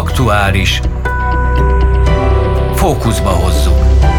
Aktuális. Fókuszba hozzuk.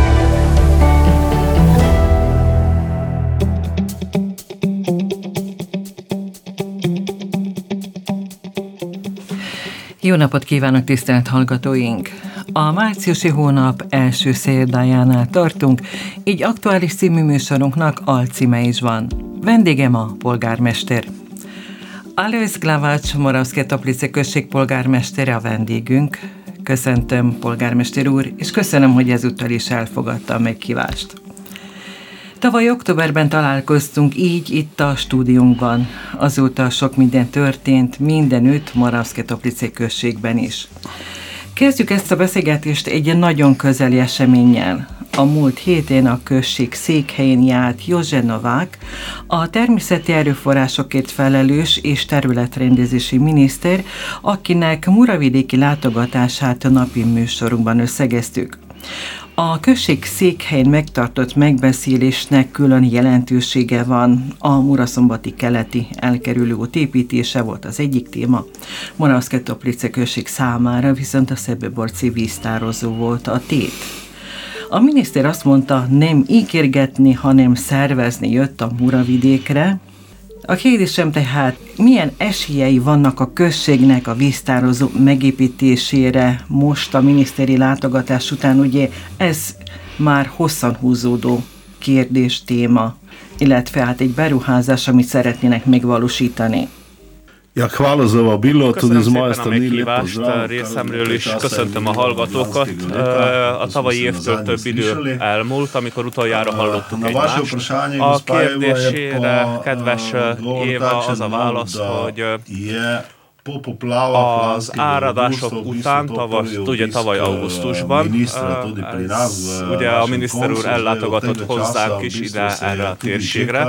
Jó napot kívánok, tisztelt hallgatóink! A márciusi hónap első szerdájánál tartunk, így aktuális című műsorunknak alcíme is van. Vendégem a polgármester. Alois Glavács, Moravszke Toplice község polgármestere a vendégünk. Köszöntöm, polgármester úr, és köszönöm, hogy ezúttal is elfogadta a meghívást. Tavaly októberben találkoztunk így itt a stúdiónkban. Azóta sok minden történt, mindenütt Moravszke Toplice községben is. Kezdjük ezt a beszélgetést egy nagyon közeli eseménnyel. A múlt héten a község székhelyén járt Józse Novák, a természeti erőforrásokért felelős és területrendezési miniszter, akinek muravidéki látogatását a napi műsorunkban összegeztük. A község székhelyén megtartott megbeszélésnek külön jelentősége van. A Muraszombati keleti elkerülő út építése volt az egyik téma. Moravszke Toplice község számára viszont a Szebőborci víztározó volt a tét. A miniszter azt mondta, nem ígérgetni, hanem szervezni jött a Muravidékre. A kérdésem tehát, milyen esélyei vannak a községnek a víztározó megépítésére most a miniszteri látogatás után? Ugye ez már hosszan húzódó kérdés, téma, illetve hát egy beruházás, amit szeretnének megvalósítani. Köszönöm szépen a meghívást részemről is, köszöntöm a hallgatókat. A tavalyi évtől több idő elmúlt, amikor utoljára hallottuk egymást. A kérdésére, kedves Éva, az a válasz, hogy az áradások után, tavaly augusztusban, ugye a miniszter úr ellátogatott hozzánk is ide erre a térségre.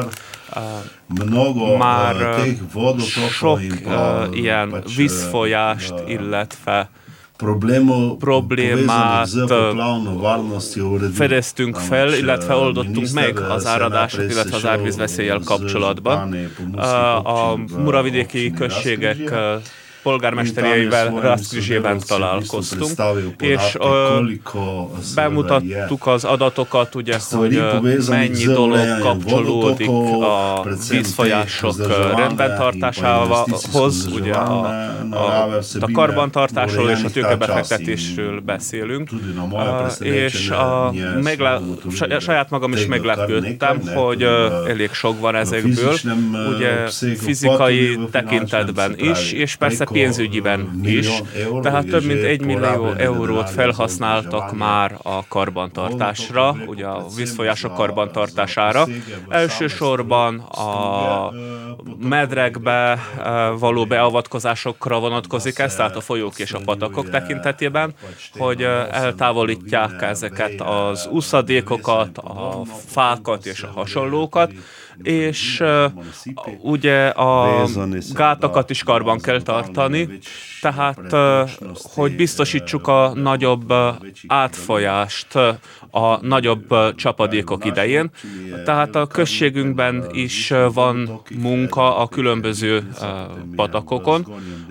Már sok ilyen vízfolyást, illetve problémát fedeztünk fel, illetve oldottunk meg az áradások, illetve az árvízveszéllyel kapcsolatban. A muravidéki községek polgármesterjeivel Raszkrizsében találkoztunk, és bemutattuk az adatokat, ugye, hogy mennyi dolog kapcsolódik a vízfolyások rendben tartásához, ugye a karbantartásról és a tőkebefektetésről beszélünk, és saját magam is meglepődtem, hogy elég sok van ezekből, ugye fizikai tekintetben is, és persze pénzügyiben is, tehát több mint 1 millió eurót felhasználtak már a karbantartásra, ugye a vízfolyások karbantartására. Elsősorban a medrekbe való beavatkozásokra vonatkozik ez, tehát a folyók és a patakok tekintetében, hogy eltávolítják ezeket az úszadékokat, a fákat és a hasonlókat, és ugye a gátakat is karban kell tartani, tehát hogy biztosítsuk a nagyobb átfolyást a nagyobb csapadékok idején. Tehát a községünkben is van munka a különböző patakokon.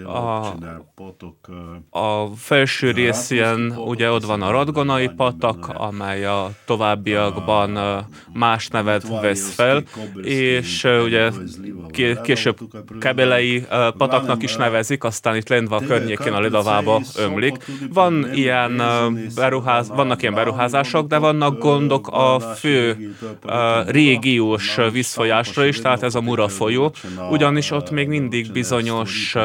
A felső részén ugye ott van a Radgonai patak, amely a továbbiakban más nevet vesz fel, és ugye később Kebelei pataknak is nevezik, aztán itt lent van környékén a Lidavába ömlik. Vannak ilyen beruházások, de vannak gondok a fő régiós vízfolyásra is, tehát ez a Mura folyó, ugyanis ott még mindig bizonyos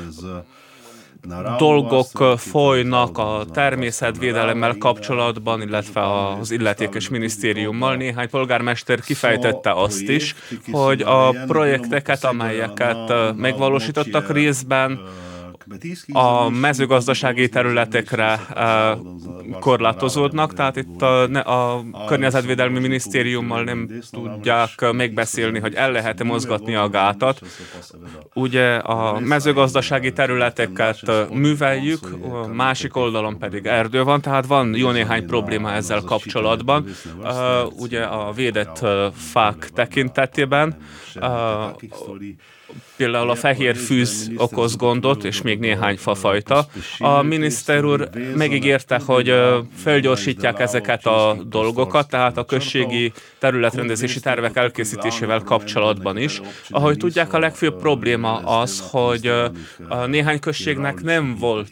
dolgok folynak a természetvédelemmel kapcsolatban, illetve az illetékes minisztériummal. Néhány polgármester kifejtette azt is, hogy a projekteket, amelyeket megvalósítottak részben, a mezőgazdasági területekre korlátozódnak, tehát itt a Környezetvédelmi Minisztériummal nem tudják megbeszélni, hogy el lehet-e mozgatni a gátat. Ugye a mezőgazdasági területeket műveljük, a másik oldalon pedig erdő van, tehát van jó néhány probléma ezzel kapcsolatban. Ugye a védett fák tekintetében például a fehér fűz okoz gondot, és még néhány fafajta. A miniszter úr megígérte, hogy felgyorsítják ezeket a dolgokat, tehát a községi területrendezési tervek elkészítésével kapcsolatban is. Ahogy tudják, a legfőbb probléma az, hogy néhány községnek nem volt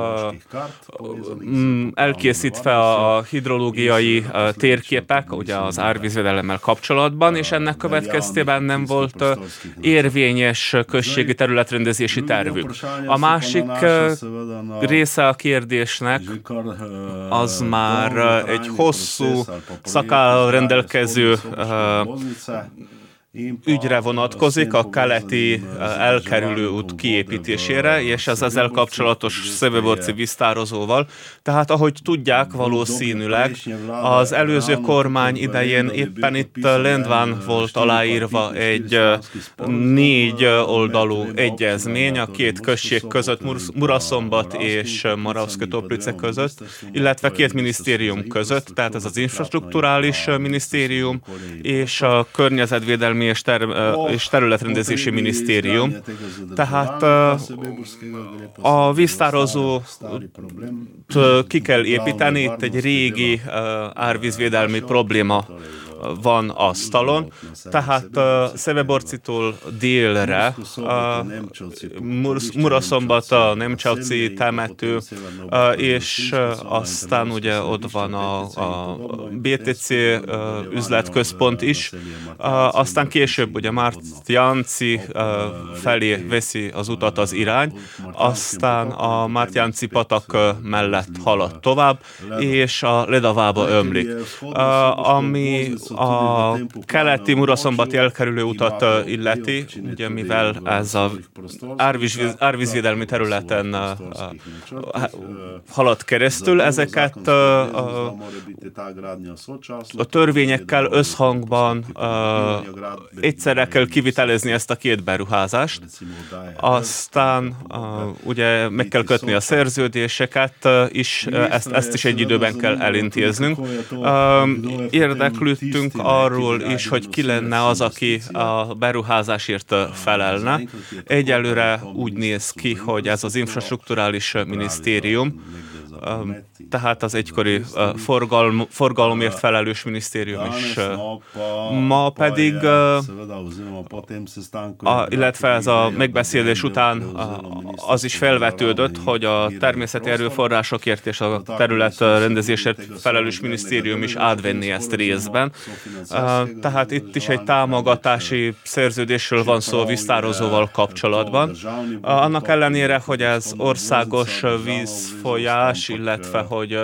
elkészítve a hidrológiai térképek, ugye az árvízvédelemmel kapcsolatban, és ennek következtében nem volt érvényes községi területrendezési tervük. A másik része a kérdésnek az már egy hosszú szakállal rendelkező ügyre vonatkozik, a keleti elkerülő út kiépítésére, és az ezzel kapcsolatos Seveborci víztározóval. Tehát, ahogy tudják, valószínűleg az előző kormány idején éppen itt Lendván volt aláírva egy 4 oldalú egyezmény a két község között, Muraszombat és Moravszke-Toplice között, illetve 2 minisztérium között, tehát ez az infrastrukturális minisztérium és a környezetvédelmi és területrendezési minisztérium. Tehát a víztározót ki kell építeni, itt egy régi árvízvédelmi probléma van asztalon, tehát Seveborcitól délre Muraszombat, a Nemcsauci temető, és aztán ugye ott van a BTC üzletközpont is, aztán később ugye Martjanci felé veszi az utat az irány, aztán a Martjanci patak mellett halad tovább, és a Ledavába ömlik. Ami a keleti Muraszombati elkerülő utat illeti, ugye mivel ez a árvízvédelmi területen halad keresztül, ezeket a törvényekkel összhangban egyszerre kell kivitelezni ezt a 2 beruházást, aztán ugye meg kell kötni a szerződéseket is, ezt is egy időben kell elintéznünk. Érdeklődtünk arról is, hogy ki lenne az, aki a beruházásért felelne. Egyelőre úgy néz ki, hogy ez az infrastrukturális minisztérium, tehát az egykori forgalomért felelős minisztérium is. Ma pedig, illetve ez a megbeszélés után az is felvetődött, hogy a természeti erőforrásokért és a területrendezésért felelős minisztérium is átvenni ezt részben. Tehát itt is egy támogatási szerződésről van szó víztározóval kapcsolatban. Annak ellenére, hogy ez országos vízfolyás, illetve hogy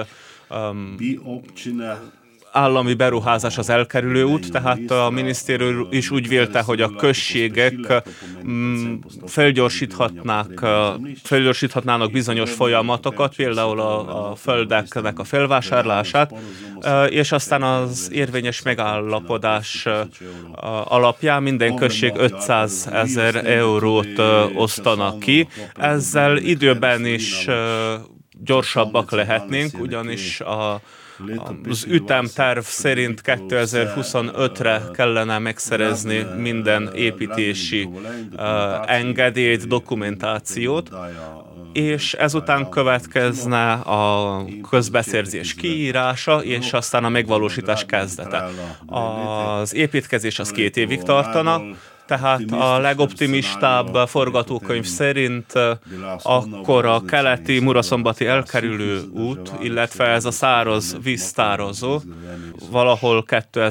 állami beruházás az elkerülő út, tehát a minisztérium is úgy vélte, hogy a községek felgyorsíthatnának bizonyos folyamatokat, például a földeknek a felvásárlását, és aztán az érvényes megállapodás alapján minden község 500 000 eurót osztanak ki. Ezzel időben is gyorsabbak lehetnénk, ugyanis az ütemterv szerint 2025-re kellene megszerezni minden építési engedélyt, dokumentációt, és ezután következne a közbeszerzés kiírása, és aztán a megvalósítás kezdete. Az építkezés az 2 évig tartana, tehát a legoptimistább forgatókönyv szerint akkor a keleti Muraszombati elkerülő út, illetve ez a száraz víztározó valahol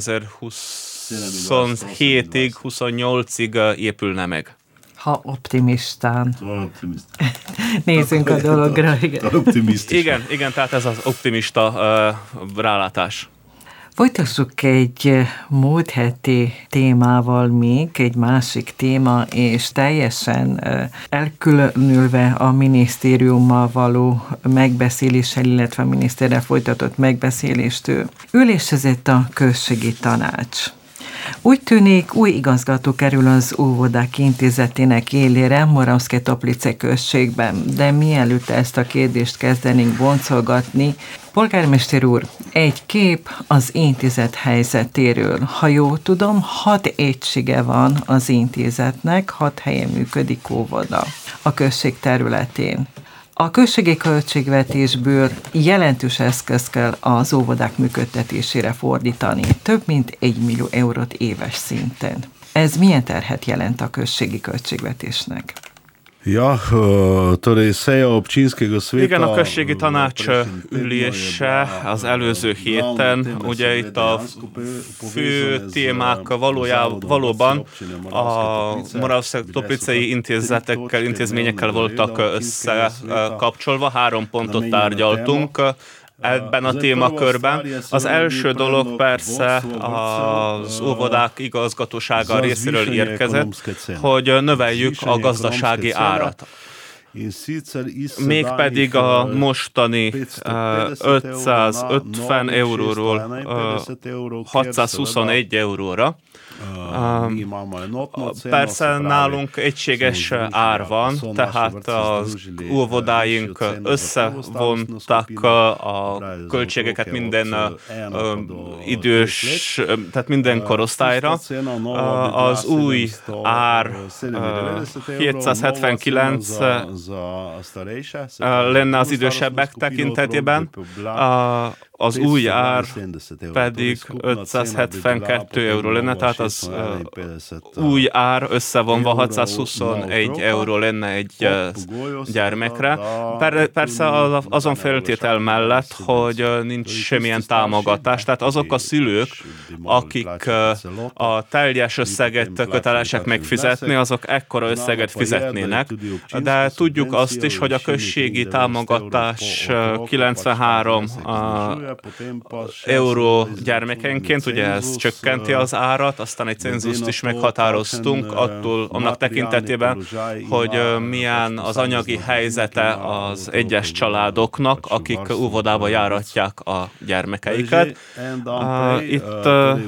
2027-ig, 28-ig épülne meg. Ha optimistán. Nézzünk a dologra. Igen, tehát ez az optimista rálátás. Folytassuk egy múlt heti témával még, egy másik téma, és teljesen elkülönülve a minisztériummal való megbeszéléssel, illetve a miniszterrel folytatott megbeszéléstől ülésezett a községi tanács. Úgy tűnik, új igazgató kerül az óvodák intézetének élére Moravské Toplice községben, de mielőtt ezt a kérdést kezdenénk boncolgatni, polgármester úr, egy kép az intézet helyzetéről. Ha jól tudom, 6 egysége van az intézetnek, 6 helyen működik óvoda a község területén. A községi költségvetésből jelentős eszközt kell az óvodák működtetésére fordítani, több mint 1 millió eurót éves szinten. Ez milyen terhet jelent a községi költségvetésnek? Ja, torej seja občinskega sveta. Igen, a községi tanács ülése az előző héten, ugye itt a fő témák valóban a Moravské Toplicei intézményekkel voltak összekapcsolva, 3 pontot tárgyaltunk ebben a témakörben. Az első dolog persze az óvodák igazgatósága részéről érkezett, hogy növeljük a gazdasági árat. Mégpedig a mostani 550 euróról 621 euróra. Persze nálunk egységes ár van, tehát az óvodáink összevontak a költségeket minden idős, tehát minden korosztályra. Az új ár 779 lenne az idősebbek tekintetében, az új ár pedig 572 euró lenne, tehát az új ár összevonva 621 euró lenne egy gyermekre. Persze azon feltétel mellett, hogy nincs semmilyen támogatás, tehát azok a szülők, akik a teljes összeget kötelesek megfizetni, azok ekkora összeget fizetnének, de tudjuk azt is, hogy a községi támogatás 93 euró gyermekenként, ugye ez csökkenti az árat, aztán egy cenzust is meghatároztunk annak tekintetében, hogy milyen az anyagi helyzete az egyes családoknak, akik óvodába járatják a gyermekeiket. Itt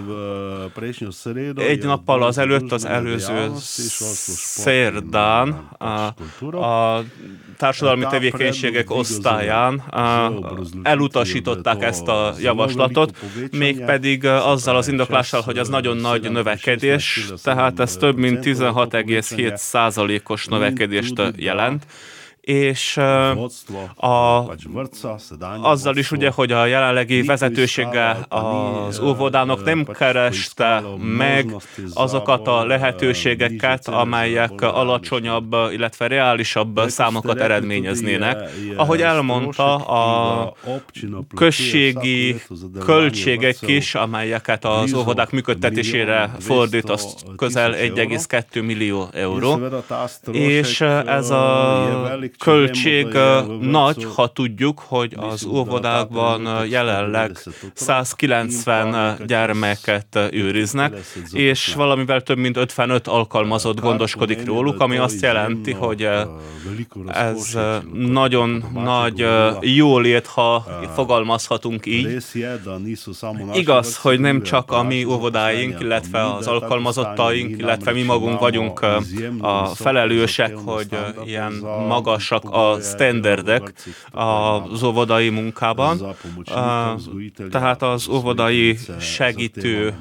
egy nappal azelőtt, az előző szerdán a társadalmi tevékenységek osztályán elutasították ezt a javaslatot, mégpedig azzal az indoklással, hogy az nagyon nagy növekedés, tehát ez több mint 16,7%-os növekedést jelent, és azzal is ugye, hogy a jelenlegi vezetősége az óvodának nem kereste meg azokat a lehetőségeket, amelyek alacsonyabb, illetve reálisabb számokat eredményeznének. Ahogy elmondta, a községi költségek is, amelyeket az óvodák működtetésére fordít, az közel 1,2 millió euró, és ez a költség nagy, ha tudjuk, hogy az óvodákban jelenleg 190 gyermeket őriznek, és valamivel több mint 55 alkalmazott gondoskodik róluk, ami azt jelenti, hogy ez nagyon nagy jólét, ha fogalmazhatunk így. Igaz, hogy nem csak a mi óvodáink, illetve az alkalmazottaink, illetve mi magunk vagyunk a felelősek, hogy ilyen magasak a sztenderdek az óvodai munkában. Tehát az óvodai segítő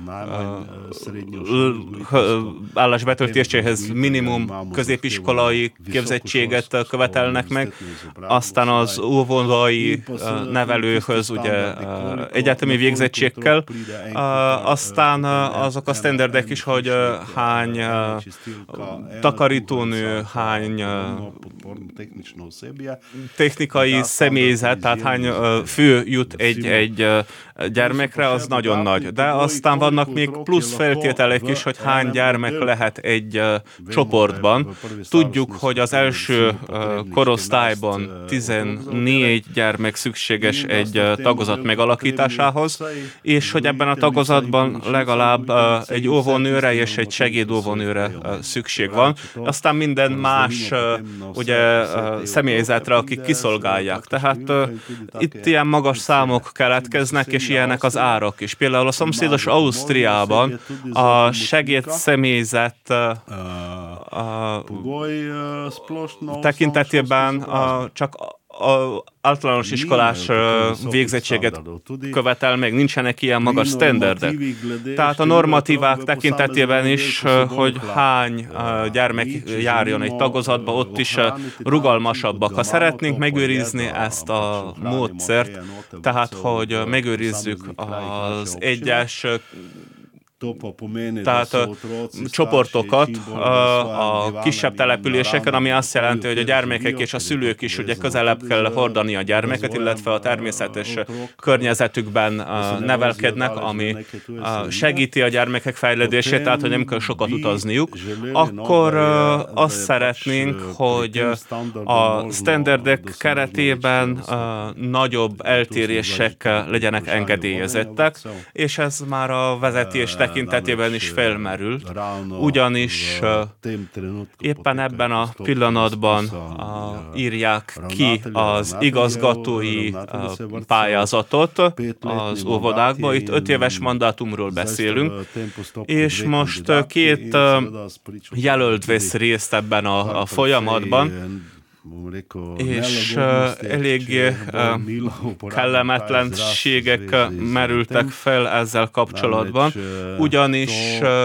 állás betöltéséhez minimum középiskolai képzettséget követelnek meg, aztán az óvodai nevelőhöz ugye egyetemi végzettségkel, aztán azok a sztenderdek is, hogy hány takarítónő, hány technikai személyzet, tehát hány fő jut egy gyermekre, az nagyon nagy. De aztán vannak még plusz feltételek is, hogy hány gyermek lehet egy csoportban. Tudjuk, hogy az első korosztályban 14 gyermek szükséges egy tagozat megalakításához, és hogy ebben a tagozatban legalább egy óvónőre és egy segédóvónőre szükség van. Aztán minden más ugye személyzetre, akik kiszolgálják. Tehát itt ilyen magas számok keletkeznek, és ilyenek az árak is. Például a szomszédos Ausztriában a segédszemélyzet tekintetében csak általános iskolás végzettséget követel, még nincsenek ilyen magas standardek. Tehát a normatívák tekintetében is, hogy hány gyermek járjon egy tagozatba, ott is rugalmasabbak. Ha szeretnénk megőrizni ezt a módszert, tehát hogy megőrizzük az egyes tehát csoportokat a kisebb településeken, ami azt jelenti, hogy a gyermekek és a szülők is ugye közelebb kell hordani a gyermeket, illetve a természetes környezetükben nevelkednek, ami segíti a gyermekek fejlődését, tehát hogy nem kell sokat utazniuk, akkor azt szeretnénk, hogy a standardek keretében nagyobb eltérések legyenek engedélyezettek, és ez már a vezetés tekintetében is felmerül, ugyanis éppen ebben a pillanatban írják ki az igazgatói pályázatot az óvodákba. Itt 5 éves mandátumról beszélünk, és most 2 jelölt vesz részt ebben a folyamatban, és eléggé kellemetlenségek merültek fel ezzel kapcsolatban, ugyanis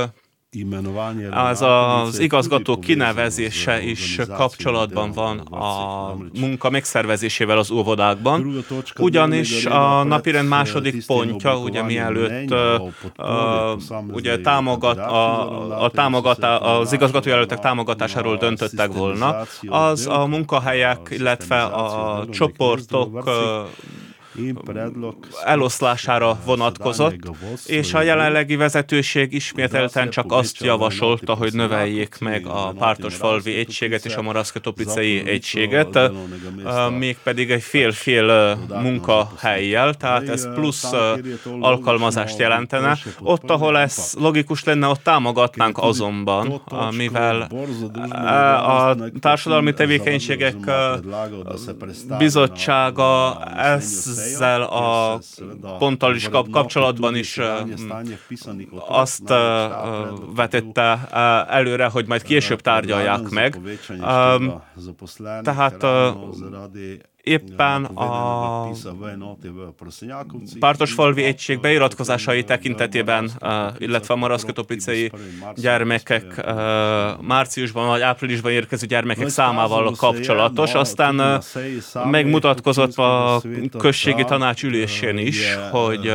az igazgató kinevezése is kapcsolatban van a munka megszervezésével az óvodákban, ugyanis a napirend második pontja, ugye mielőtt ugye az igazgatójelöltek támogatásáról döntöttek volna, az a munkahelyek, illetve a csoportok eloszlására vonatkozott, és a jelenlegi vezetőség ismételten csak azt javasolta, hogy növeljék meg a Pártosfalvi egységet és a Moravszke-Toplicei egységet, mégpedig egy fél-fél munkahellyel, tehát ez plusz alkalmazást jelentene. Ott, ahol ez logikus lenne, ott támogatnánk azonban, mivel a társadalmi tevékenységek bizottsága ezzel a ponttal is kapcsolatban is azt vetette előre, hogy majd később tárgyalják meg. Tehát éppen a Pártosfalvi egység beiratkozásai tekintetében, illetve a Moravszke-Toplicei gyermekek márciusban vagy áprilisban érkező gyermekek számával kapcsolatos. Aztán megmutatkozott a községi tanács ülésén is, hogy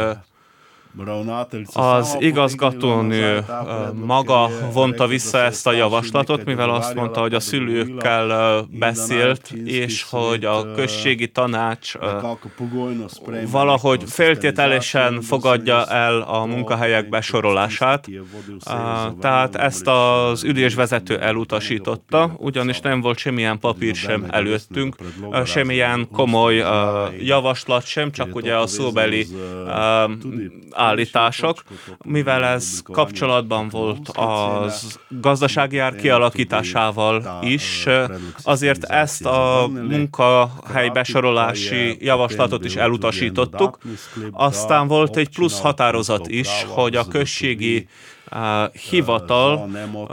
az igazgatónő maga vonta vissza ezt a javaslatot, mivel azt mondta, hogy a szülőkkel beszélt, és hogy a községi tanács valahogy feltételesen fogadja el a munkahelyek besorolását. Tehát ezt az ülésvezető elutasította, ugyanis nem volt semmilyen papír sem előttünk, semmilyen komoly javaslat sem, csak ugye a szóbeli állítások, mivel ez kapcsolatban volt az gazdasági ár kialakításával is, azért ezt a munkahely besorolási javaslatot is elutasítottuk. Aztán volt egy plusz határozat is, hogy a községi hivatal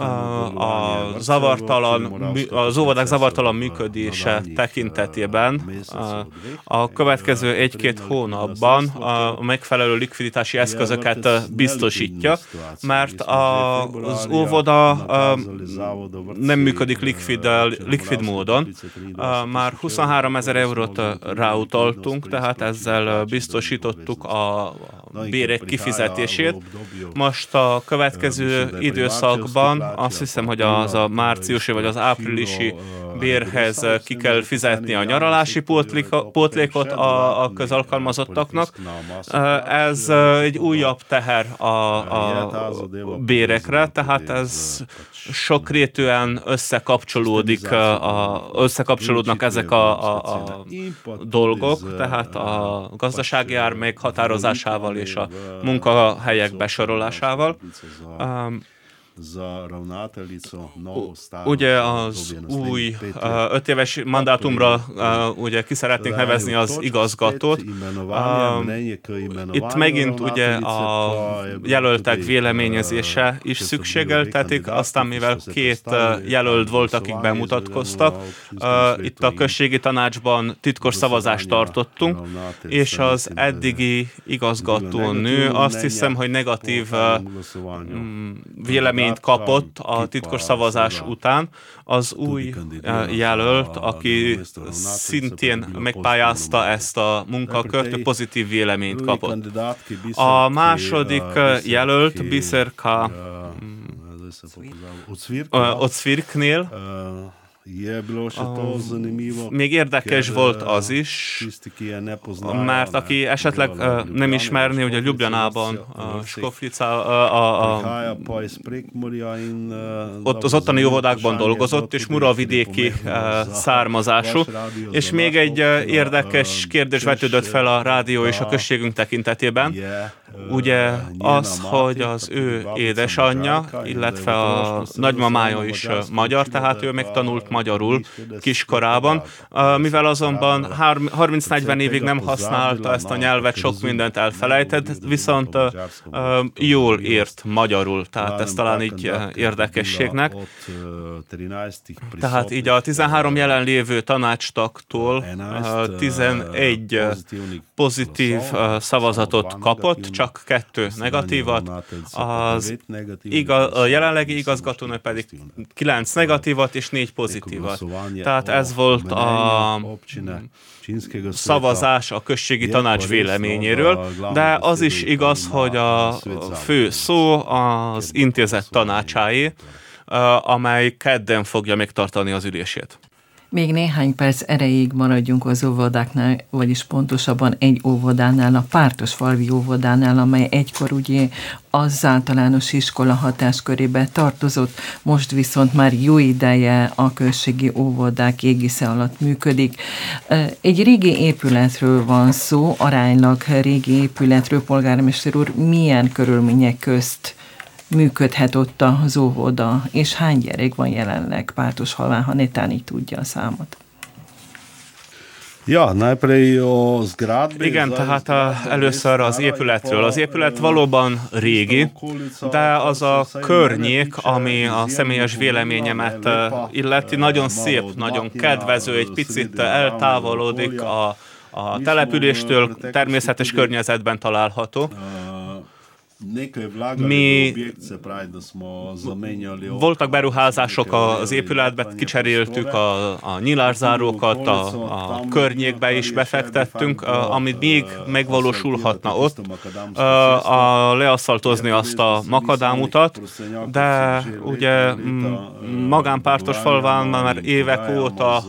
az óvodák zavartalan működése tekintetében a következő 1-2 hónapban a megfelelő likviditási eszközöket biztosítja, mert az óvoda nem működik likvid módon. Már 23 000 eurót ráutaltunk, tehát ezzel biztosítottuk a bérek kifizetését. Most a következő időszakban azt hiszem, hogy az a márciusi vagy az áprilisi bérhez ki kell fizetni a nyaralási pótlékot a közalkalmazottaknak. Ez egy újabb teher a bérekre, tehát ez sokrétűen összekapcsolódnak ezek a dolgok, tehát a gazdasági ár meghatározásával és a munkahelyek besorolásával. Ugye az új 5 éves mandátumra ugye ki szeretnénk nevezni az igazgatót. Itt megint ugye a jelöltek véleményezése is szükségeltetik, aztán mivel 2 jelölt volt, akik bemutatkoztak, itt a községi tanácsban titkos szavazást tartottunk, és az eddigi igazgatónő azt hiszem, hogy negatív véleményt kapott a titkos szavazás után. Az új jelölt, aki szintén megpályázta ezt a munkakört, pozitív véleményt kapott. A második jelölt Biserka Ocvirknél még érdekes volt az is, mert aki esetleg nem ismerné, hogy a Ljubljanában, ott az ottani óvodákban dolgozott, és muravidéki származású, és még egy érdekes kérdés vetődött fel a rádió és a községünk tekintetében, ugye az, hogy az ő édesanyja, illetve a nagymamája is magyar, tehát ő megtanult magyarul kiskorában, mivel azonban 30-40 évig nem használta ezt a nyelvet, sok mindent elfelejtett, viszont jól ért magyarul, tehát ez talán így érdekességnek. Tehát így a 13 jelenlévő tanácstagtól 11 pozitív szavazatot kapott, csak 2 negatívat, a jelenlegi igazgatónő pedig 9 negatívat és 4 pozitívat. Tehát ez volt a szavazás a községi tanács véleményéről, de az is igaz, hogy a fő szó az intézet tanácsáé, amely kedden fogja megtartani az ülését. Még néhány perc erejéig maradjunk az óvodáknál, vagyis pontosabban egy óvodánál, a Pártosfalvi óvodánál, amely egykor ugye az általános iskola hatáskörébe tartozott, most viszont már jó ideje a községi óvodák égisze alatt működik. Egy régi épületről van szó, aránylag régi épületről, polgármester úr, milyen körülmények közt működhet ott az óvoda, és hány gyerek van jelenleg Pártosfalván, ha netán így tudja a számot? Ja, najprej o zgradbi. Igen, tehát először az épületről. Az épület valóban régi, de az a környék, ami a személyes véleményemet illeti, nagyon szép, nagyon kedvező, egy picit eltávolodik a településtől, természetes környezetben található. Voltak beruházások az épületbe, kicseréltük a nyilászárókat, a környékbe is befektettünk, amit még megvalósulhatna ott, leaszfaltozni azt a makadámutat, de ugye magánpártosfalván már évek óta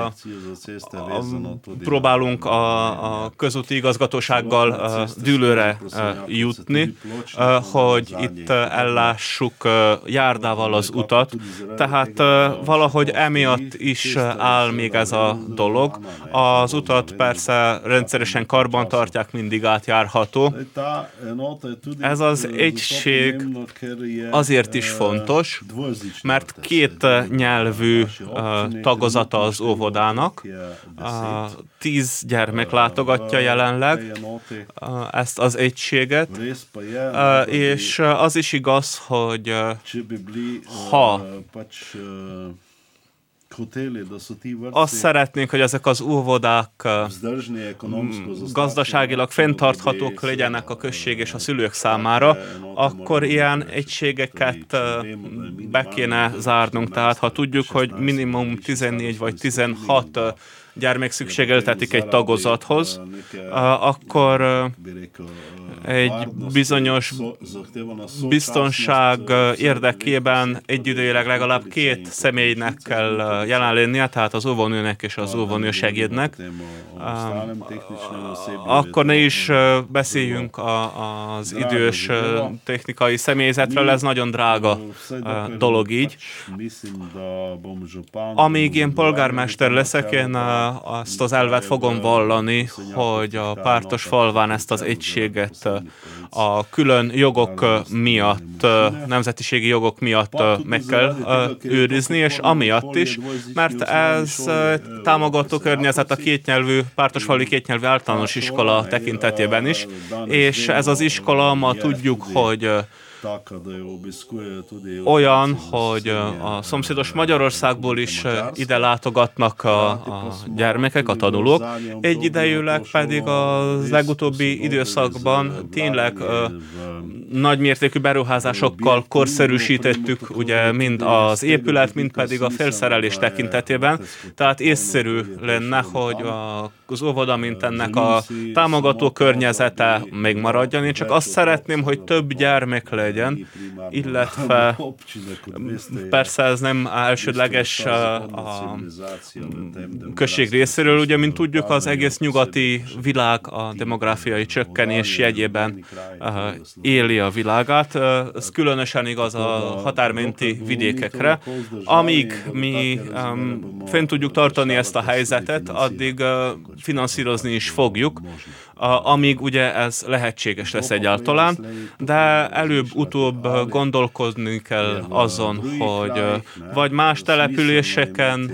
próbálunk a közúti igazgatósággal dűlőre jutni, hogy itt ellássuk járdával az utat. Tehát valahogy emiatt is áll még ez a dolog. Az utat persze rendszeresen karban tartják, mindig átjárható. Ez az egység azért is fontos, mert 2 nyelvű tagozata az óvodának. 10 gyermek látogatja jelenleg ezt az egységet, és az is igaz, hogy ha azt szeretnénk, hogy ezek az óvodák gazdaságilag fenntarthatók legyenek a község és a szülők számára, akkor ilyen egységeket be kéne zárnunk. Tehát ha tudjuk, hogy minimum 14 vagy 16 gyermek szükségeltetik egy tagozathoz, akkor egy bizonyos biztonság érdekében egyidejűleg legalább 2 személynek kell jelen lennie, tehát az óvónőnek és az óvónő segédnek. Akkor ne is beszéljünk az idős technikai személyzetről, ez nagyon drága dolog így. Amíg én polgármester leszek, én azt az elvet fogom vallani, hogy a pártos falván ezt az egységet a külön jogok miatt, nemzetiségi jogok miatt meg kell őrizni, és amiatt is, mert ez támogató környezet a kétnyelvű, pártosfalvi kétnyelvű általános iskola tekintetében is, és ez az iskola ma tudjuk, hogy olyan, hogy a szomszédos Magyarországból is ide látogatnak a gyermekek, a tanulók, egyidejűleg pedig az legutóbbi időszakban tényleg nagymértékű beruházásokkal korszerűsítettük ugye mind az épület, mind pedig a felszerelés tekintetében. Tehát észszerű lenne, hogy az óvoda, mint ennek a támogató környezete megmaradjon. Én csak azt szeretném, hogy több gyermek legyen, illetve persze ez nem elsődleges a község részéről, ugye, mint tudjuk, az egész nyugati világ a demográfiai csökkenés jegyében éli a világát. Ez különösen igaz a határmenti vidékekre. Amíg mi fent tudjuk tartani ezt a helyzetet, addig finanszírozni is fogjuk, amíg ugye ez lehetséges lesz egyáltalán, de előbb-utóbb gondolkodni kell azon, hogy vagy más településeken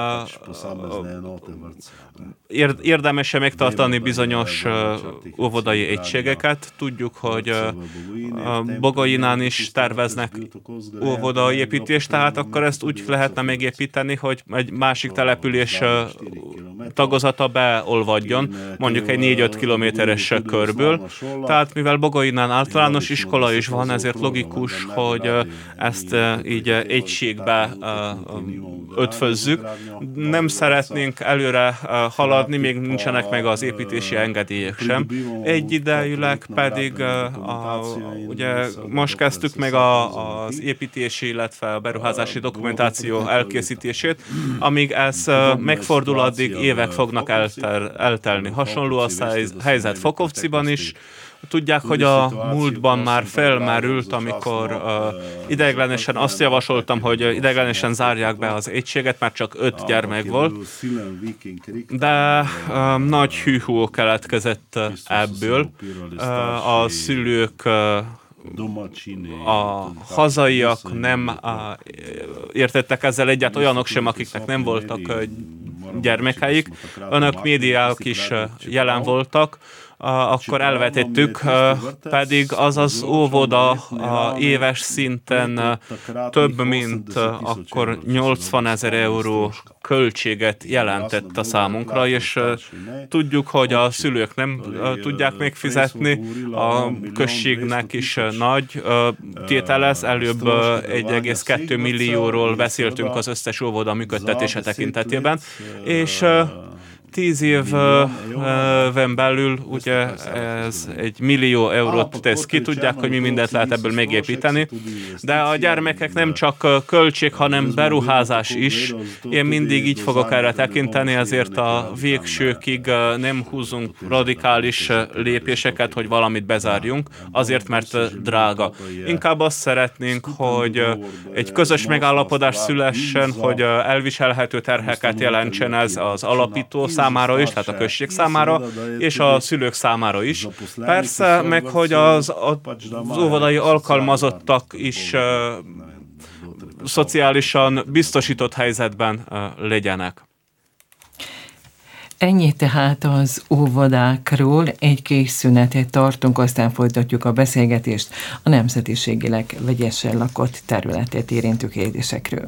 érdemes-e megtartani bizonyos óvodai egységeket. Tudjuk, hogy Bogainán is terveznek óvodai építést, tehát akkor ezt úgy lehetne megépíteni, hogy egy másik település tagozata beolvadjon, mondjuk egy 4-5 kilométeres körből. Tehát mivel Bogainán általános iskola is van, ezért logikus, hogy ezt így egységbe ötvözzük. Nem szeretnénk előre haladni, még nincsenek meg az építési engedélyek sem. Egyidejűleg pedig ugye most kezdtük meg az építési, illetve a beruházási dokumentáció elkészítését. Amíg ez megfordul, addig évek fognak eltelni. Hasonló a helyzet Fokovciban is. Tudják, hogy a múltban már felmerült, amikor ideiglenesen azt javasoltam, hogy ideiglenesen zárják be az egységet, mert csak 5 gyermek volt, de nagy hűhó keletkezett ebből. A szülők, a hazaiak nem értettek ezzel egyet, olyanok sem, akiknek nem voltak gyermekeik. Önök médiák is jelen voltak, akkor elvetettük, pedig az az óvoda éves szinten több mint akkor 80 000 euró költséget jelentett a számunkra, és tudjuk, hogy a szülők nem tudják megfizetni, a községnek is nagy tételez, előbb 1,2 millióról beszéltünk az összes óvoda működtetése tekintetében, és 10 éven belül ugye ez 1 millió eurót tesz ki, tudják, hogy mi mindent lehet ebből megépíteni, de a gyermekek nem csak költség, hanem beruházás is. Én mindig így fogok erre tekinteni, ezért a végsőkig nem húzunk radikális lépéseket, hogy valamit bezárjunk, azért, mert drága. Inkább azt szeretnénk, hogy egy közös megállapodás szülessen, hogy elviselhető terheket jelentsen ez az alapító számára is, tehát a község számára, és a szülők számára is. Persze, meg hogy az óvodai alkalmazottak is szociálisan biztosított helyzetben legyenek. Ennyi tehát az óvodákról, egy kis szünetet tartunk, aztán folytatjuk a beszélgetést a nemzetiségileg vegyesen lakott területet érintő kérdésekről.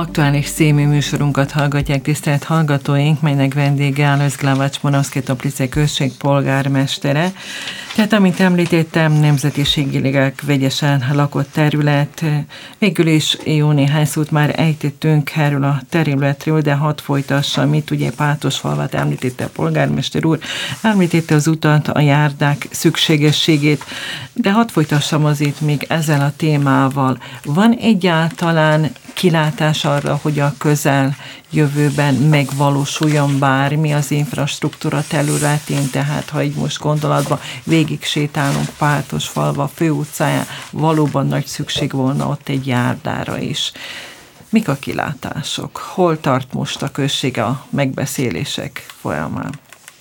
aktuális című műsorunkat hallgatják, tisztelt hallgatóink, melynek vendége Alois Glavacs Moravszky Toplice község polgármestere. Tehát, amint említettem, nemzetiségileg vegyesen lakott terület. Végül is jó néhány szót már ejtettünk erről a területről, de hadd folytassam itt, ugye Pátosfalvat említette a polgármester úr, említette az utat, a járdák szükségességét, de hadd folytassam azért még ezzel a témával. Van egyáltalán kilátás arra, hogy a közeljövőben megvalósuljon bármi az infrastruktúra területén, tehát ha így most gondolatban végig sétálunk Pátosfalva főutcáján, valóban nagy szükség volna ott egy járdára is. Mik a kilátások? Hol tart most a község a megbeszélések folyamán?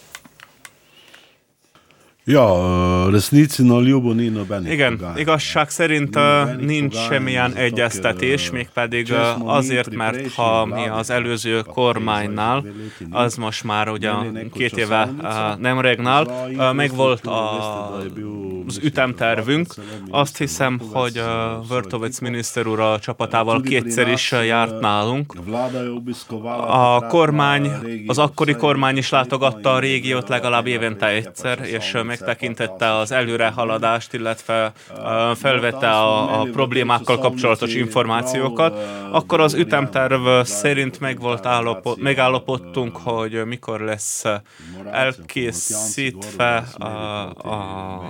Ja, resnici na ljubo ni nobenih Igen, pogajanj. igazság szerint nincs semmilyen egyeztetés, mégpedig azért, mert ha mi az előző kormánynál, az most már ugye 2 éve nem regnál, megvolt az ütemtervünk. Azt hiszem, hogy Vrtovec miniszter úr a csapatával 2-szer is járt nálunk. A kormány, az akkori kormány is látogatta a régiót legalább évente egyszer, és megtekintette az előrehaladást, illetve felvette a problémákkal kapcsolatos információkat. Akkor az ütemterv szerint megállapodtunk, hogy mikor lesz elkészítve a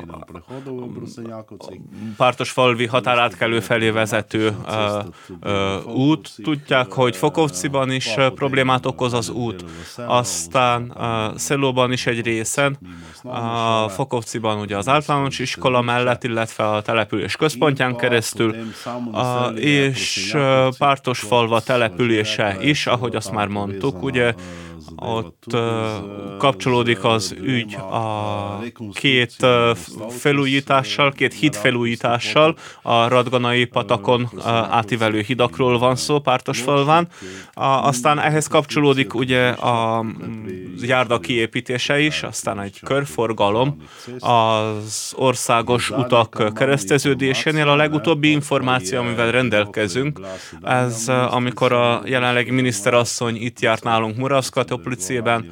Pártosfalvi határátkelő felé vezető út. Tudják, hogy Fokovciban is problémát okoz az út, aztán Szelóban is egy részen, a Fokovciban ugye az általános iskola mellett, illetve a település központján keresztül, és Pártosfalva települése is, ahogy azt már mondtuk, ugye ott kapcsolódik az ügy a 2 felújítással, 2 hídfelújítással, a Radganai patakon átívelő hidakról van szó Pártosfalván. Aztán ehhez kapcsolódik ugye a járda kiépítése is, aztán egy körforgalom az országos utak kereszteződésénél. A legutóbbi információ, amivel rendelkezünk, ez amikor a jelenlegi miniszterasszony itt járt nálunk Moravszka Toplicében,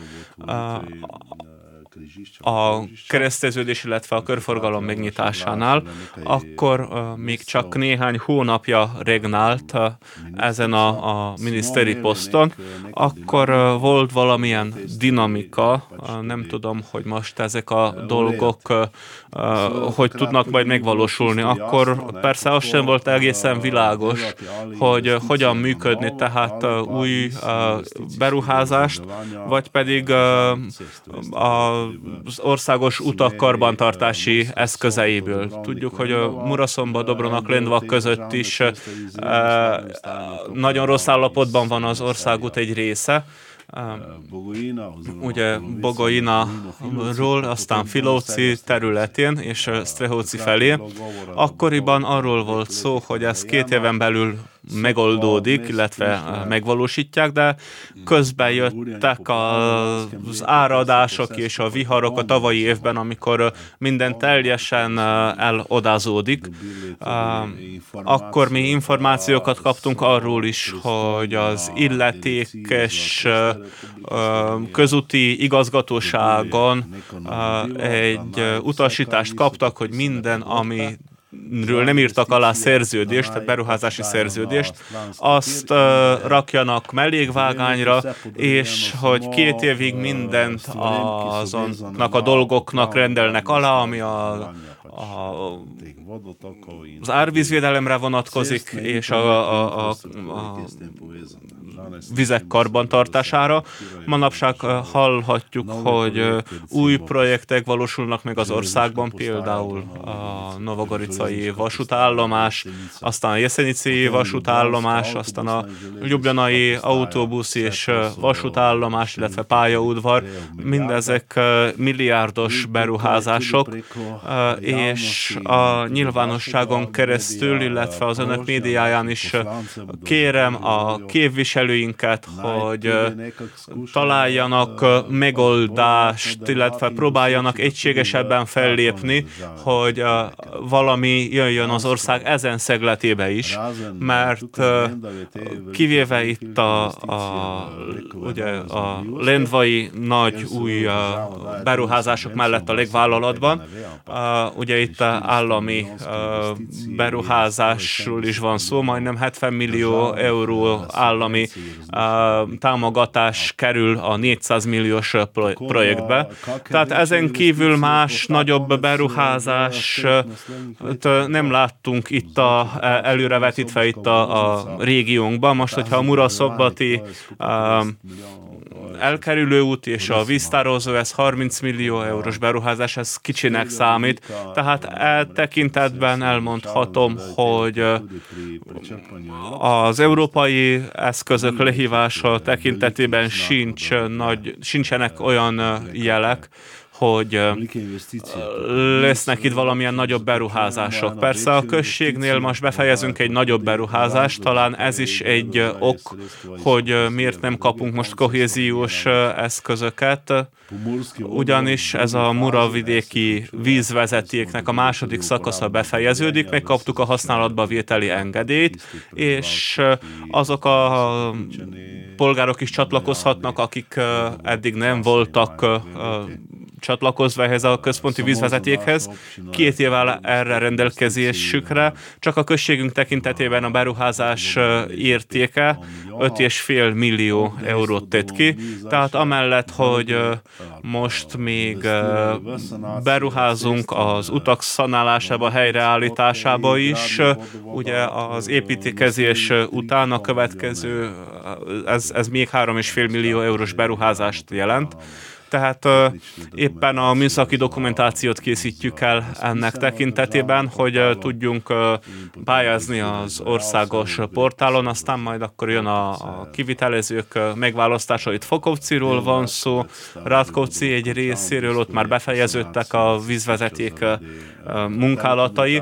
a kereszteződés, illetve a körforgalom megnyitásánál, akkor még csak néhány hónapja regnált ezen a miniszteri poszton, akkor volt valamilyen dinamika, nem tudom, hogy most ezek a dolgok hogy tudnak majd megvalósulni. Akkor persze az sem volt egészen világos, hogy hogyan működni, tehát új beruházást, vagy pedig az országos utak karbantartási eszközeiből. Tudjuk, hogy a Muraszomba, Dobronak, Lendvak között is nagyon rossz állapotban van az országút egy része, ugye Bogoina-ról, aztán Filóci területén és Strehoci felé. Akkoriban arról volt szó, hogy ez 2 éven belül megoldódik, illetve megvalósítják, de közben jöttek az áradások és a viharok a tavalyi évben, amikor minden teljesen elodázódik. Akkor mi információkat kaptunk arról is, hogy az illetékes közúti igazgatóságon egy utasítást kaptak, hogy minden, ami ről nem írtak alá szerződést, tehát beruházási szerződést, azt rakjanak mellékvágányra, és hogy 2 évig mindent azonnak a dolgoknak rendelnek alá, ami az árvízvédelemre vonatkozik, és a vizek karbantartásására. Manapság hallhatjuk, hogy új projektek valósulnak meg az országban, például a novogoricai vasútállomás, aztán a jeszenici vasútállomás, aztán a ljubljanai autóbusz és vasútállomás, illetve pályaudvar, mindezek milliárdos beruházások, és a nyilvánosságon keresztül, illetve az önök médiáján is kérem a képviselőinket, hogy találjanak megoldást, illetve próbáljanak egységesebben fellépni, hogy valami jöjjön az ország ezen szegletébe is, mert kivéve itt ugye a lendvai nagy új beruházások mellett a legvállalatban, ugye itt állami beruházásról is van szó, majdnem 70 millió euró állami támogatás kerül a 400 milliós projektbe. Tehát ezen kívül más nagyobb beruházás nem láttunk itt előrevetítve itt a régiónkban. Most, hogyha a Muraszobati elkerülő út és a víztározó, ez 30 millió eurós beruházás, ez kicsinek számít. Tehát tekintetben elmondhatom, hogy az európai eszközök lehívása tekintetében sincsenek olyan jelek, hogy lesznek itt valamilyen nagyobb beruházások. Persze a községnél most befejezünk egy nagyobb beruházást, talán ez is egy ok, hogy miért nem kapunk most kohéziós eszközöket, ugyanis ez a muravidéki vízvezetéknek a második szakasza befejeződik, megkaptuk a használatba vételi engedélyt, és azok a polgárok is csatlakozhatnak, akik eddig nem voltak csatlakozva ehhez a központi vízvezetékhez. 2 évvel erre rendelkezésükre, csak a községünk tekintetében a beruházás értéke 5,5 millió eurót tett ki. Tehát amellett, hogy most még beruházunk az utak szanálásába, helyreállításába is, ugye az építkezés után a következő, ez még 3,5 millió eurós beruházást jelent. Tehát éppen a műszaki dokumentációt készítjük el ennek tekintetében, hogy tudjunk pályázni az országos portálon, aztán majd akkor jön a kivitelezők megválasztása. Itt Fokovciról van szó, Ratkovci egy részéről, ott már befejeződtek a vízvezeték munkálatai.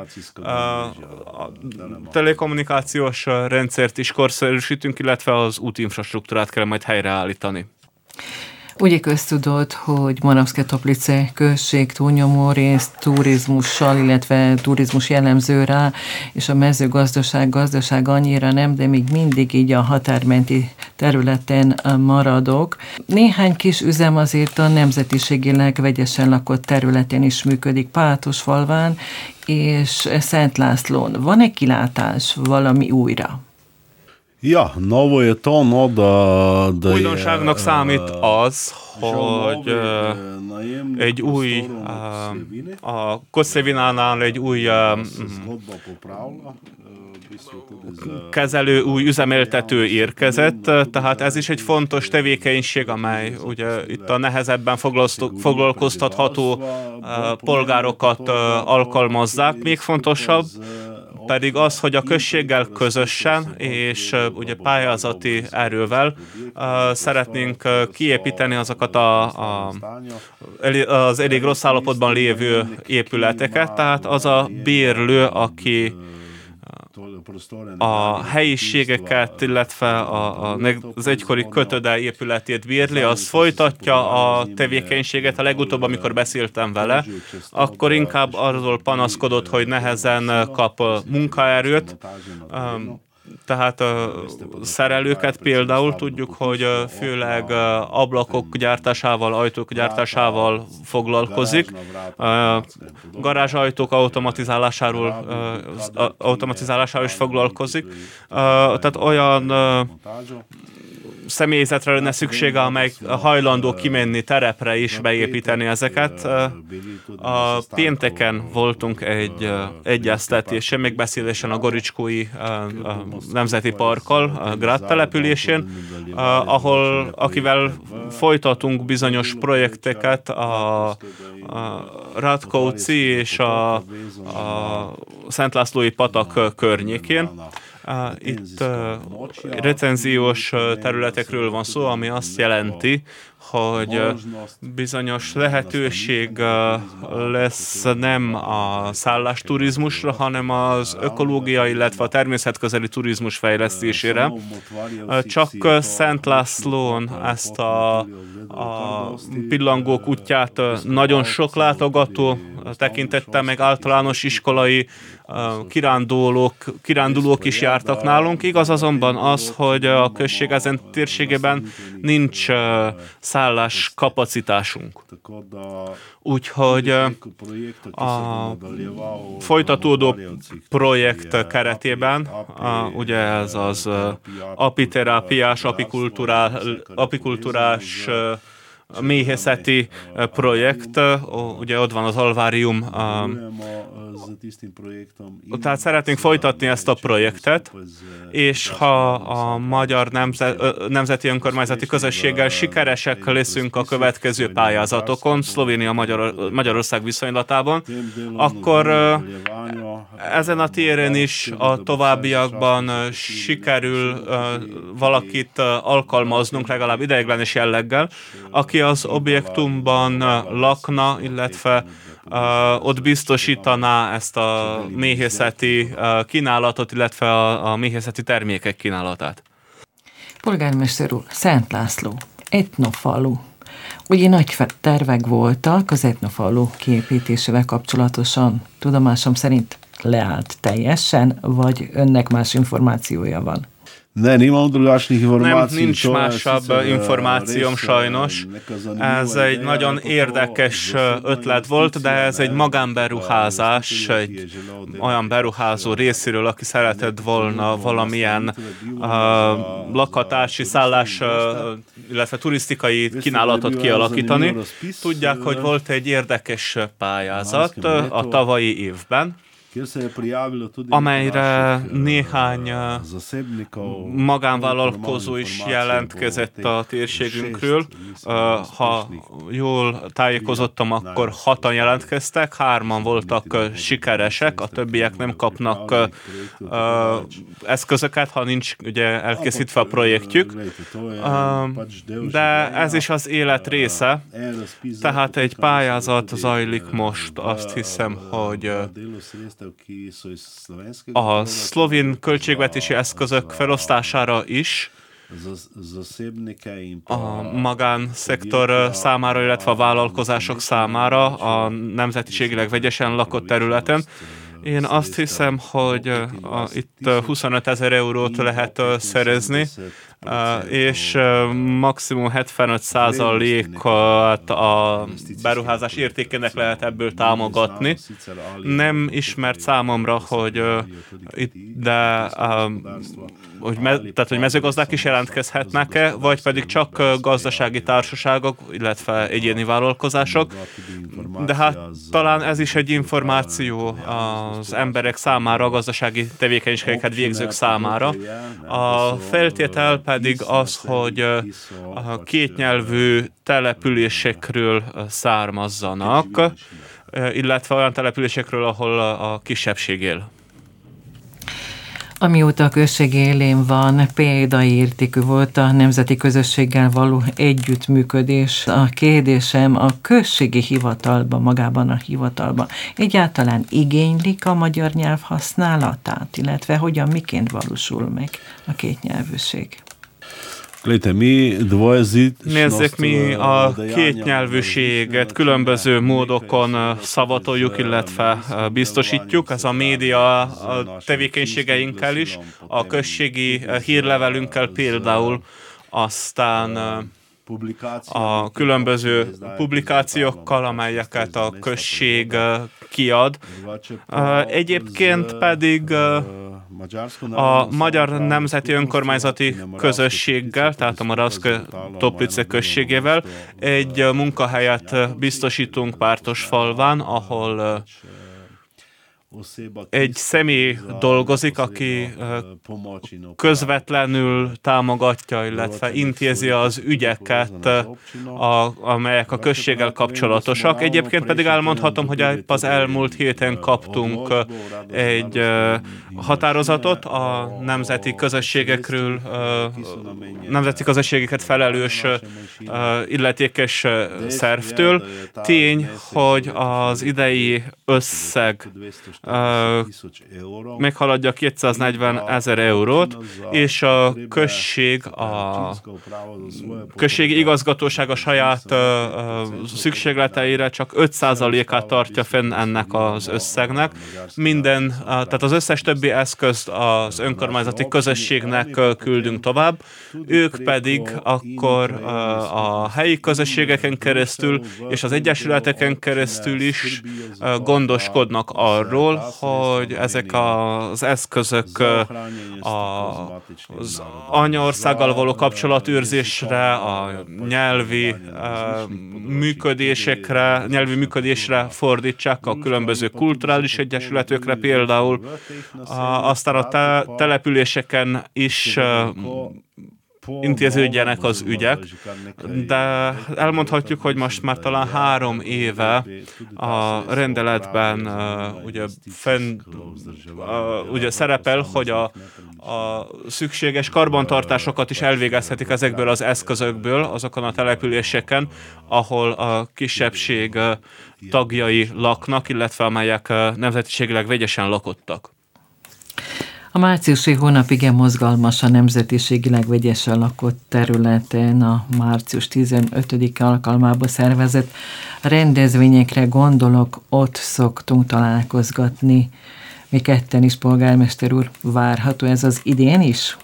A telekommunikációs rendszert is korszerűsítünk, illetve az útinfrastruktúrát kell majd helyreállítani. Ugye köztudott, hogy Moravszke-Toplice község túlnyomó részt turizmussal, illetve turizmus jellemző rá, és a mezőgazdaság annyira nem, de még mindig így a határmenti területen maradok. Néhány kis üzem azért a nemzetiségileg vegyesen lakott területen is működik, Pátosfalván és Szent Lászlón. Van-e kilátás valami újra? Ja, novo je to, no, da újdonságnak számít az, hogy egy új, a Kosszevinánál egy új kezelő, új üzemeltető érkezett, tehát ez is egy fontos tevékenység, amely ugye itt a nehezebben foglalkoztatható polgárokat alkalmazzák. Még fontosabb pedig az, hogy a községgel közösen és ugye pályázati erővel szeretnénk kiépíteni azokat az elég rossz állapotban lévő épületeket, tehát az a bérlő, aki a helyiségeket, illetve az egykori kötöde épületét bérli, az folytatja a tevékenységet. A legutóbb, amikor beszéltem vele, akkor inkább arról panaszkodott, hogy nehezen kap munkaerőt, tehát szerelőket például tudjuk, hogy főleg ablakok gyártásával, ajtók gyártásával foglalkozik. Garázsajtók automatizálásával is foglalkozik. Tehát olyan személyzetre lenne szüksége, amely hajlandó kimenni terepre is beépíteni ezeket. A pénteken voltunk egy egyeztetésen, megbeszélésen a Goricskói Nemzeti Parkkal, a Grad településén, akivel folytatunk bizonyos projekteket a Ratkovci és a Szent Lászlói patak környékén. Itt recenziós területekről van szó, ami azt jelenti, hogy bizonyos lehetőség lesz nem a szállásturizmusra, hanem az ökológiai, illetve a természetközeli turizmus fejlesztésére. Csak Szent Lászlón ezt a pillangók útját nagyon sok látogató tekintette meg, általános iskolai kirándulók is jártak nálunk. Igaz azonban az, hogy a község ezen térségében nincs szállás kapacitásunk. Úgyhogy a folytatódó projekt keretében, ugye ez az apiterápiás, apikultúrás méhészeti projekt, ugye ott van az alvárium, tehát szeretnénk folytatni ezt a projektet, és ha a Magyar Nemzeti Önkormányzati Közösséggel sikeresek leszünk a következő pályázatokon, Szlovénia-Magyarország viszonylatában, akkor ezen a téren is a továbbiakban sikerül valakit alkalmaznunk, legalább ideiglenes jelleggel, aki az objektumban lakna, illetve ott biztosítaná ezt a méhészeti kínálatot, illetve a méhészeti termékek kínálatát. Polgármester úr, Szent László, etnofalu. Ugye nagy tervek voltak az etnofalu kiépítésével kapcsolatosan. Tudomásom szerint leállt teljesen, vagy önnek más információja van? Nem, nincs másabb információm sajnos. Ez egy nagyon érdekes ötlet volt, de ez egy magánberuházás, egy olyan beruházó részéről, aki szeretett volna valamilyen lakhatási, szállás, illetve turisztikai kínálatot kialakítani. Tudják, hogy volt egy érdekes pályázat a tavalyi évben, amelyre néhány magánvállalkozó is jelentkezett a térségünkről. Ha jól tájékozottam, akkor 6-an jelentkeztek, 3-an voltak sikeresek, a többiek nem kapnak eszközöket, ha nincs ugye elkészítve a projektjük. De ez is az élet része, tehát egy pályázat zajlik most, azt hiszem, hogy a szlovén költségvetési eszközök felosztására is, a magánszektor számára, illetve a vállalkozások számára a nemzetiségileg vegyesen lakott területen. Én azt hiszem, hogy itt 25 000 eurót lehet szerezni, és maximum 75%-at a beruházás értékének lehet ebből támogatni. Nem ismert számomra, hogy hogy mezőgazdák is jelentkezhetnek-e, vagy pedig csak gazdasági társaságok, illetve egyéni vállalkozások. De hát talán ez is egy információ az emberek számára, a gazdasági tevékenységeket végzők számára. A feltétel pedig az, hogy a kétnyelvű településekről származzanak, illetve olyan településekről, ahol a kisebbség él. Amióta a község élén van, példaértékű volt a nemzeti közösséggel való együttműködés. A kérdésem a községi hivatalban, magában a hivatalban egyáltalán igénylik a magyar nyelv használatát, illetve hogyan, miként valósul meg a kétnyelvűség? Nézzék, mi a kétnyelvűséget különböző módokon szavatoljuk, illetve biztosítjuk. Ez a média tevékenységeinkkel is, a községi hírlevelünkkel például, aztán a különböző publikációkkal, amelyeket a község kiad. Egyébként pedig a Magyar Nemzeti Önkormányzati Közösséggel, tehát a Moravské Toplice községével egy munkahelyet biztosítunk Pártosfalván, ahol egy személy dolgozik, aki közvetlenül támogatja, illetve intézi az ügyeket, amelyek a községgel kapcsolatosak. Egyébként pedig elmondhatom, hogy az elmúlt héten kaptunk egy határozatot a nemzeti közösségekről, nemzeti közösségeket felelős illetékes szervtől. Tény, hogy az idei összeg meghaladja 240 000 eurót, és a községi igazgatóság a saját szükségleteire csak 5%-át tartja fenn ennek az összegnek. Tehát az összes többi eszközt az önkormányzati közösségnek küldünk tovább, ők pedig akkor a helyi közösségeken keresztül és az egyesületeken keresztül is gondoskodnak arról, hogy ezek az eszközök az anyaországgal való kapcsolatőrzésre, a nyelvi működésre fordítsák a különböző kulturális egyesületekre például, aztán a településeken is intéződjenek az ügyek, de elmondhatjuk, hogy most már talán 3 éve a rendeletben ugye szerepel, hogy a szükséges karbantartásokat is elvégezhetik ezekből az eszközökből, azokon a településeken, ahol a kisebbség tagjai laknak, illetve amelyek nemzetiségileg vegyesen lakottak. A márciusi hónap igen mozgalmas a nemzetiségileg vegyesen lakott területen a március 15-e alkalmából szervezett rendezvényekre gondolok, ott szoktunk találkozgatni. Mi ketten is, polgármester úr, várható ez az idén is?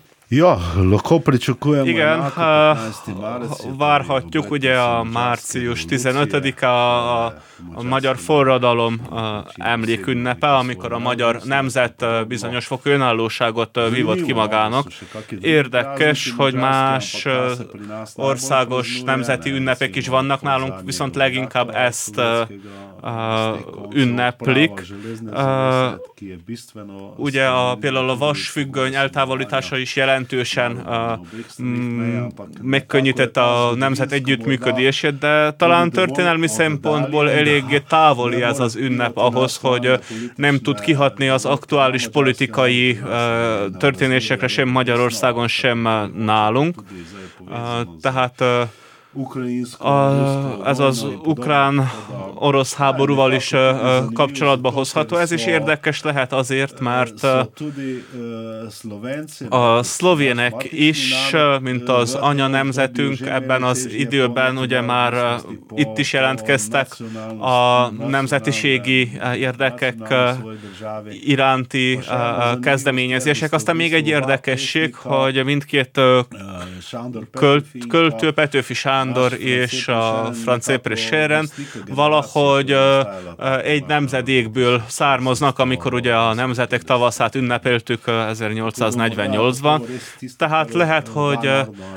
Igen, várhatjuk, ugye a március 15-e a magyar forradalom emlékünnepe, amikor a magyar nemzet bizonyos fokú önállóságot vívott ki magának. Érdekes, hogy más országos nemzeti ünnepek is vannak nálunk, viszont leginkább ezt ünneplik. Ugye például a vasfüggöny eltávolítása is jelentősen megkönnyítette a nemzet együttműködését, de talán történelmi szempontból eléggé távoli ez az ünnep ahhoz, hogy nem tud kihatni az aktuális politikai történésekre sem Magyarországon, sem nálunk. Tehát ez az ukrán-orosz háborúval is kapcsolatba hozható. Ez is érdekes lehet azért, mert a szlovének is, mint az anyanemzetünk ebben az időben ugye már itt is jelentkeztek a nemzetiségi érdekek iránti kezdeményezések. Aztán még egy érdekesség, hogy mindkét költő, Petőfi Sándor és a Franz Épres Scheren valahogy egy nemzedékből származnak, amikor ugye a nemzetek tavaszát ünnepeltük 1848-ban. Tehát lehet, hogy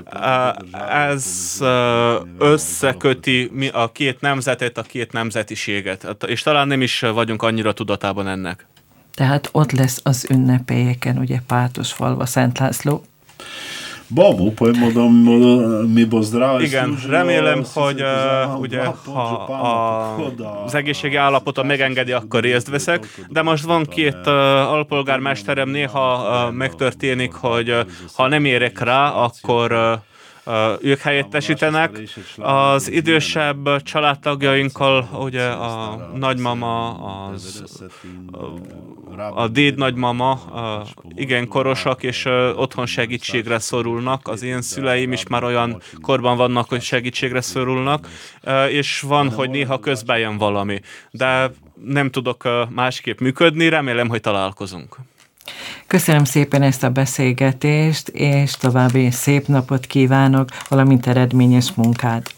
ez összeköti a két nemzetet, a két nemzetiséget, és talán nem is vagyunk annyira tudatában ennek. Tehát ott lesz az ünnepélyeken, ugye Pártosfalva, Szent László. Igen, remélem, hogy ugye, ha az egészségi állapota megengedi, akkor részt veszek, de most van 2 alpolgármesterem, néha megtörténik, hogy ha nem érek rá, akkor ők helyettesítenek. Az idősebb családtagjainkkal, ugye a nagymama, a dédnagymama igen korosak, és otthon segítségre szorulnak. Az én szüleim is már olyan korban vannak, hogy segítségre szorulnak, és van, hogy néha közben jön valami. De nem tudok másképp működni, remélem, hogy találkozunk. Köszönöm szépen ezt a beszélgetést, és további szép napot kívánok, valamint eredményes munkát.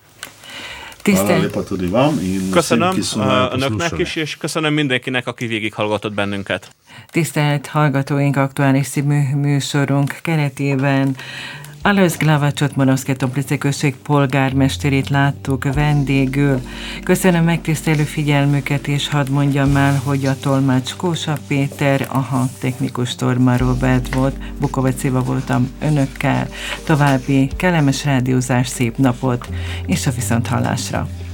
Köszönöm önöknek is, és köszönöm mindenkinek, aki végighallgatott bennünket. Tisztelt hallgatóink, aktuális című műsorunk keretében Alois Glavacsot, Moravszke Toplice község polgármesterét láttuk vendégül. Köszönöm megtisztelő figyelmüket, és hadd mondjam el, hogy a tolmács Kósa Péter, a hangtechnikus Torma Robert volt, Bukovics Éva voltam önökkel. További kellemes rádiózás, szép napot, és a viszonthallásra.